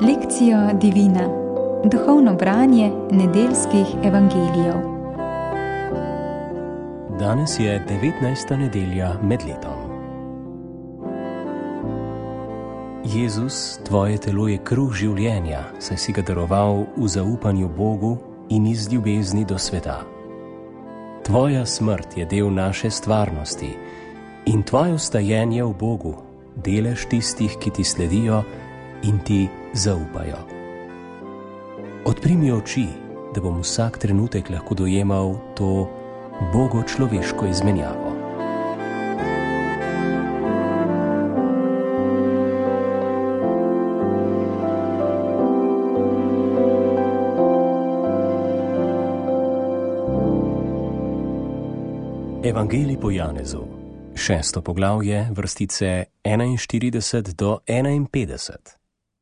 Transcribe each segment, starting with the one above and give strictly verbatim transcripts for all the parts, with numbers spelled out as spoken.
Lekcija Divina. Duhovno branje nedeljskih evangelijev. Danes je devetnajsta nedelja med letom. Jezus, tvoje telo je kruh življenja, saj si ga daroval v zaupanju Bogu in iz ljubezni do sveta. Tvoja smrt je del naše stvarnosti in tvoje vstajenje v Bogu, delež tistih, ki ti sledijo in ti zaupajo. Odprimi oči, da bom vsak trenutek lahko dojemal to bogo-človeško izmenjavo. Evangelij po Janezu, šesto poglavje, vrstice enainštirideset do enainpetdeset.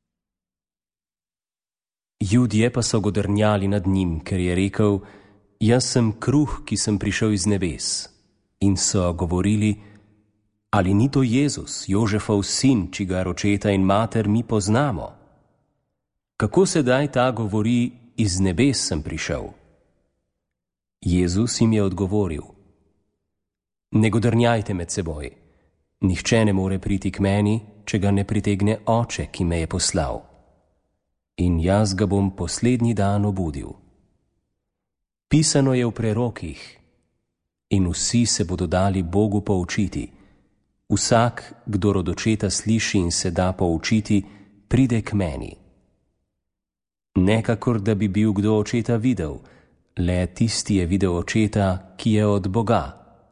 Judje pa so godrnjali nad njim, ker je rekel: Jaz sem kruh, ki sem prišel iz nebes. In so govorili: Ali ni to Jezus, Jožefov sin, čigar očeta in mater mi poznamo? Kako sedaj ta govori: Iz nebes sem prišel? Jezus jim je odgovoril: Ne godrnjajte med seboj. Nihče ne more priti k meni, če ga ne pritegne Oče, ki me je poslal. In jaz ga bom poslednji dan obudil. Pisano je v prerokih: In vsi se bodo dali Bogu poučiti. Vsak, kdor od očeta sliši in se da poučiti, pride k meni. Ne kakor, da bi bil kdo očeta videl, le tisti je videl očeta, ki je od Boga.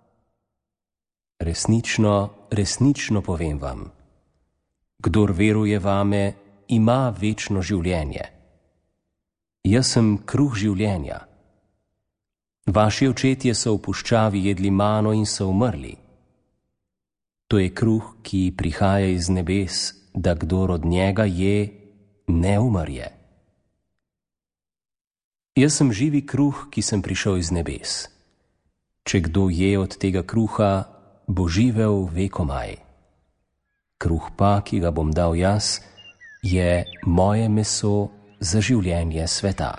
Resnično, resnično povem vam, kdor veruje vame, ima večno življenje. Jaz sem kruh življenja. Vaši očetje so v puščavi jedli mano in so umrli. To je kruh, ki prihaja iz nebes, da kdor od njega je, ne umrje. Jaz sem živi kruh, ki sem prišel iz nebes. Če kdo je od tega kruha, bo živel vekomaj. Kruh pa, ki ga bom dal jaz, je moje meso za življenje sveta.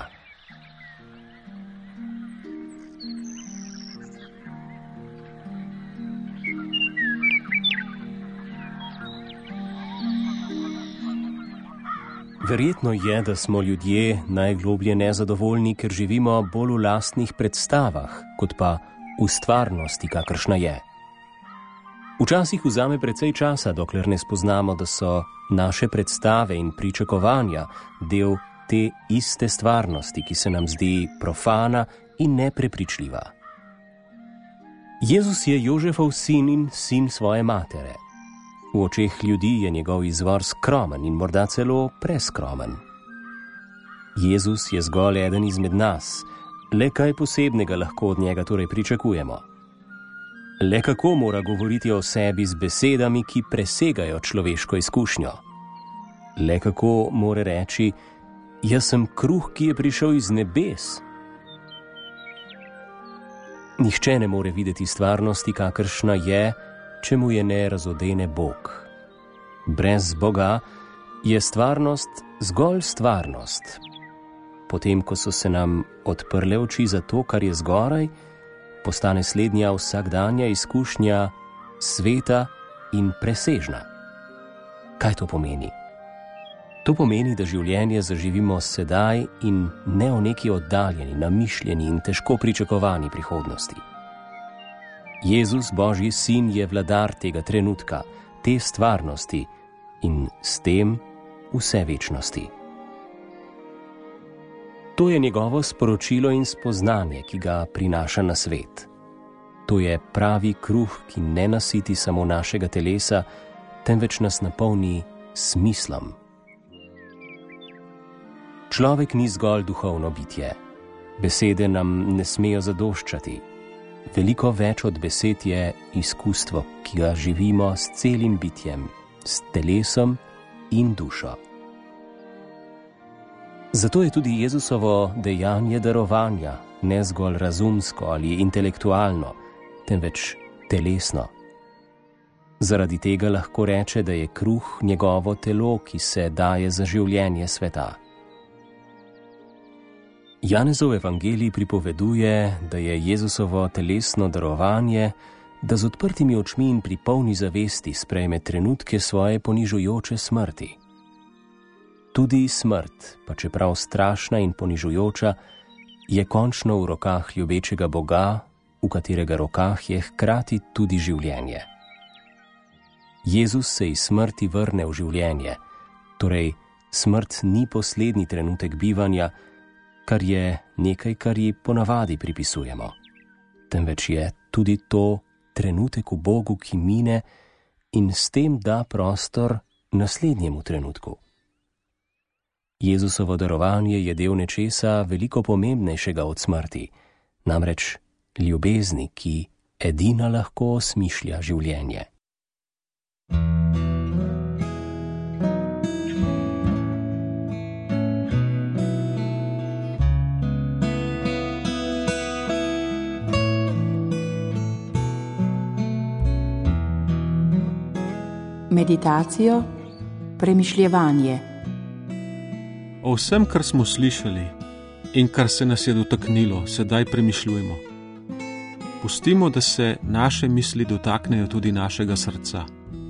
Verjetno je, da smo ljudje najgloblje nezadovoljni, ker živimo bolj v lastnih predstavah, kot pa v stvarnosti, kakršna je. Včasih vzame precej časa, dokler ne spoznamo, da so naše predstave in pričakovanja del te iste stvarnosti, ki se nam zdi profana in neprepričljiva. Jezus je Jožefov sin in sin svoje matere. V očeh ljudi je njegov izvor skromen in morda celo preskromen. Jezus je zgolj eden izmed nas, le kaj posebnega lahko od njega torej pričakujemo. Le kako mora govoriti o sebi z besedami, ki presegajo človeško izkušnjo? Le kako mora reči: Jaz sem kruh, ki je prišel iz nebes? Nihče ne more videti stvarnosti, kakršna je, če mu je ne razodene Bog. Brez Boga je stvarnost zgolj stvarnost. Potem, ko so se nam odprle oči za to, kar je zgoraj, postane slednja vsakdanja izkušnja sveta in presežna. Kaj to pomeni? To pomeni, da življenje zaživimo sedaj in ne v neki oddaljeni, namišljeni in težko pričakovani prihodnosti. Jezus, Božji sin, je vladar tega trenutka, te stvarnosti in s tem vse večnosti. To je njegovo sporočilo in spoznanje, ki ga prinaša na svet. To je pravi kruh, ki ne nasiti samo našega telesa, temveč nas napolni smislom. Človek ni zgolj duhovno bitje. Besede nam ne smejo zadoščati. Veliko več od besed je izkustvo, ki ga živimo s celim bitjem, s telesom in dušo. Zato je tudi Jezusovo dejanje darovanja ne zgolj razumsko ali intelektualno, temveč telesno. Zaradi tega lahko reče, da je kruh njegovo telo, ki se daje za življenje sveta. Janezov evangelij pripoveduje, da je Jezusovo telesno darovanje, da z odprtimi očmi in pri polni zavesti sprejme trenutke svoje ponižujoče smrti. Tudi smrt, pa čeprav strašna in ponižujoča, je končno v rokah ljubečega Boga, v katerega rokah je hkrati tudi življenje. Jezus se iz smrti vrne v življenje, torej smrt ni poslednji trenutek bivanja, kar je nekaj, kar ji ponavadi pripisujemo, temveč je tudi to trenutek v Bogu, ki mine in s tem da prostor naslednjemu trenutku. Jezusovo darovanje je del nečesa veliko pomembnejšega od smrti, namreč ljubezni, ki edina lahko osmišlja življenje. Meditacijo, premišljevanje. O vsem, kar smo slišali in kar se nas je dotaknilo, sedaj premišljujemo. Pustimo, da se naše misli dotaknejo tudi našega srca.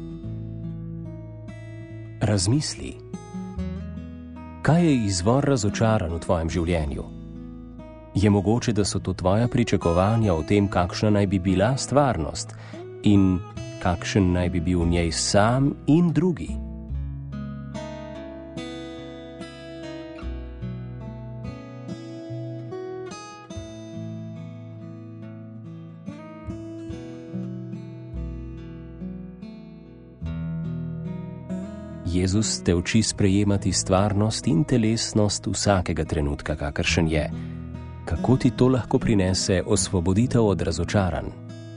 Razmisli. Kaj je izvor razočaranj v tvojem življenju? Je mogoče, da so to tvoja pričakovanja o tem, kakšna naj bi bila stvarnost in kakšen naj bi bil v njej sam in drugi? Jezus te uči sprejemati stvarnost in telesnost vsakega trenutka, kakršen je. Kako ti to lahko prinese osvoboditev od razočaranj?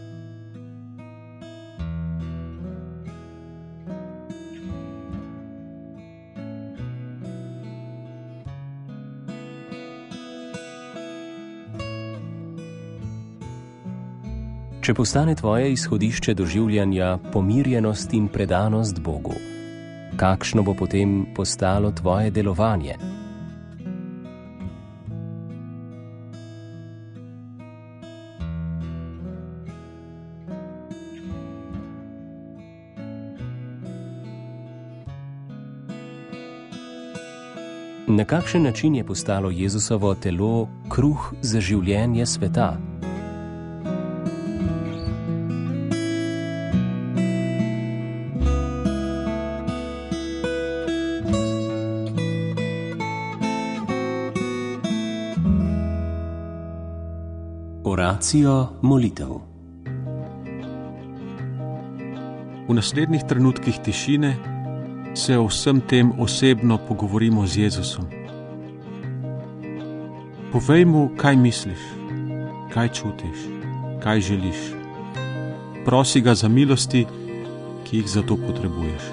Če postane tvoje izhodišče doživljanja pomirjenost in predanost Bogu, kakšno bo potem postalo tvoje delovanje? Na kakšen način je postalo Jezusovo telo kruh za življenje sveta? Oracijo molitev. V naslednjih trenutkih tišine se o vsem tem osebno pogovorimo z Jezusom. Povej mu, kaj misliš, kaj čutiš, kaj želiš. Prosi ga za milosti, ki jih za to potrebuješ.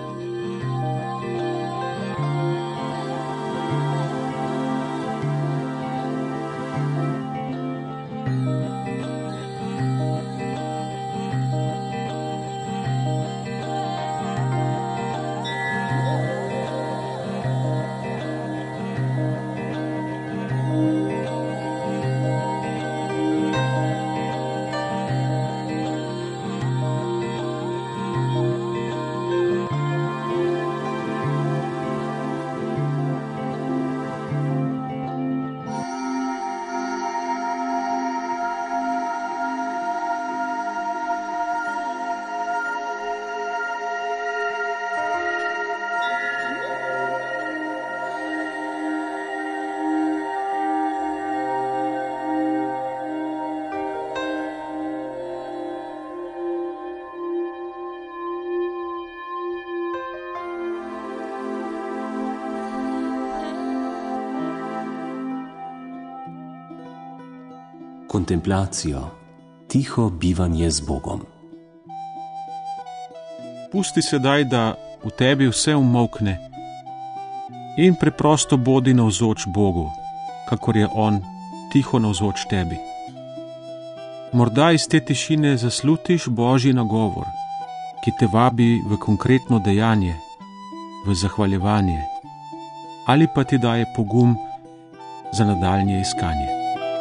Kontemplacijo, tiho bivanje z Bogom. Pusti sedaj, da v tebi vse umolkne in preprosto bodi navzoč Bogu, kakor je On tiho navzoč tebi. Morda iz te tišine zaslutiš Božji nagovor ki te vabi v konkretno dejanje, v zahvaljevanje, ali pa ti daje pogum za nadaljnje iskanje.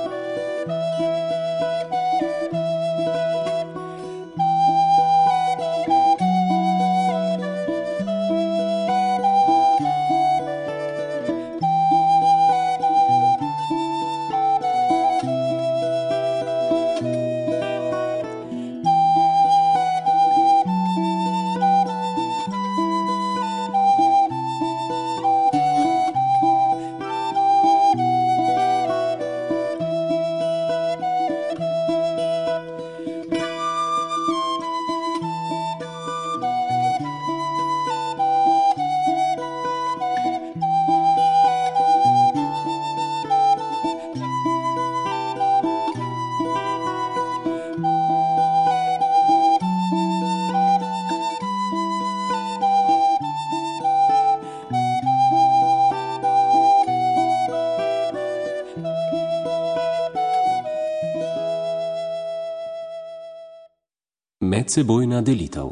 Medsebojna delitev.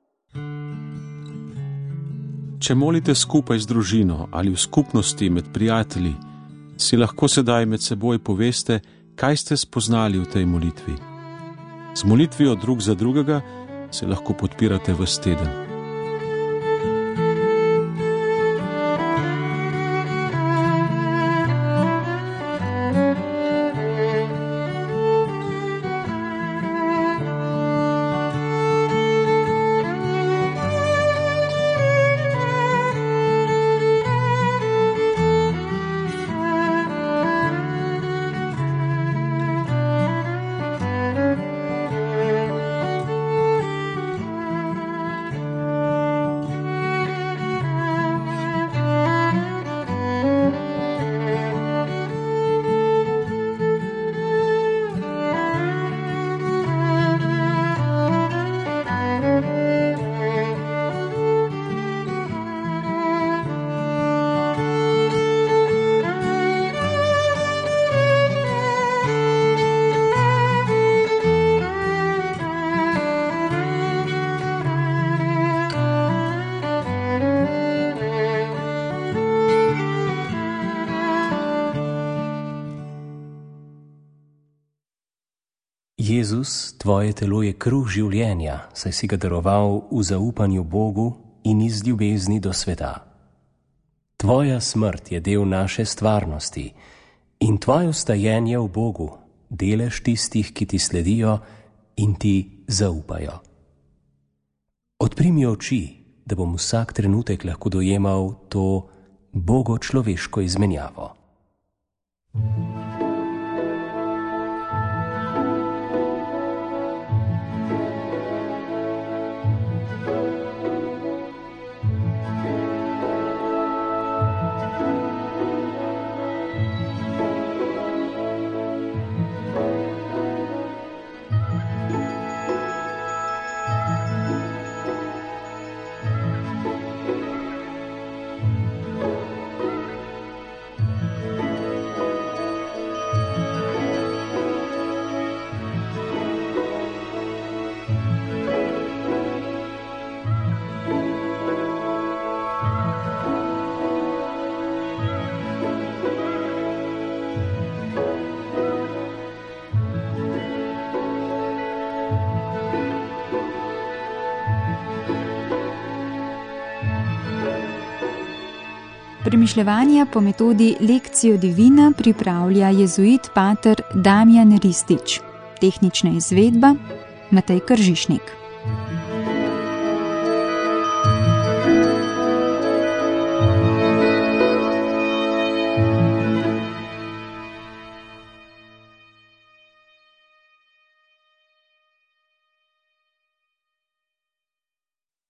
Če molite skupaj z družino ali v skupnosti med prijatelji, si lahko sedaj med seboj poveste, kaj ste spoznali v tej molitvi. Z molitvijo drug za drugega se lahko podpirate ves teden. Jezus, tvoje telo je kruh življenja, saj si ga daroval v zaupanju Bogu in iz ljubezni do sveta. Tvoja smrt je del naše stvarnosti in tvoje vstajenje v Bogu, delež tistih, ki ti sledijo in ti zaupajo. Odprimi oči, da bom vsak trenutek lahko dojemal to bogo-človeško izmenjavo. Premišljevanja po metodi Lectio Divina pripravlja jezuit pater Damjan Ristič. Tehnična izvedba Matej Kržišnik.